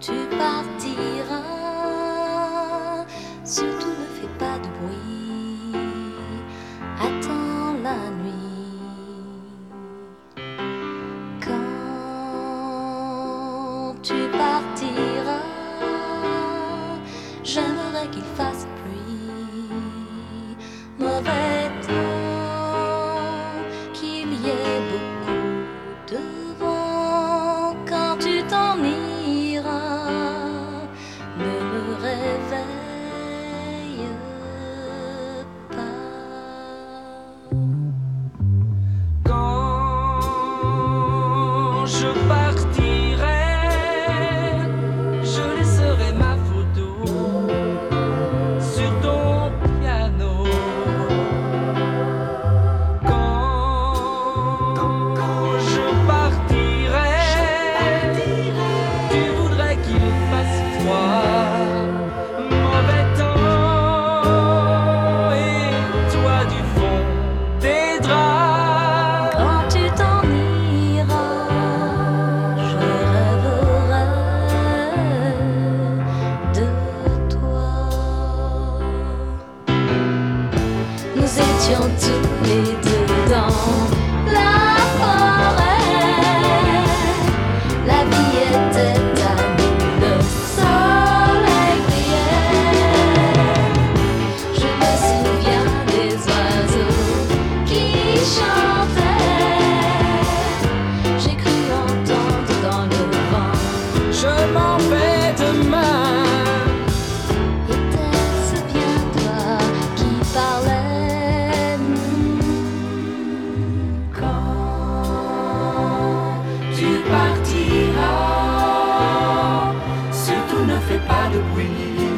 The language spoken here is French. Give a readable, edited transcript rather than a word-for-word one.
tu partiras, surtout ne fais pas de bruit, attends la nuit. Quand tu partiras, j'aimerais qu'il fasse pluie, mauvais temps, qu'il y ait beaucoup de vent. Quand tu t'en iras, ne me réveille pas. Quand je partirai, je laisserai ma photo sur ton piano. Quand je partirai, tu voudrais qu'il fasse froid, mauvais temps, et toi du fond des draps. Quand tu t'en iras, je rêverai de toi. Nous étions tous les deux dans la forêt. La vie était à nous, le soleil brillait. Je me souviens des oiseaux qui chantaient. J'ai cru entendre dans le vent. Je m'en vais demain. Était-ce bien toi qui parlais? Quand tu partiras, surtout ne fais pas de bruit.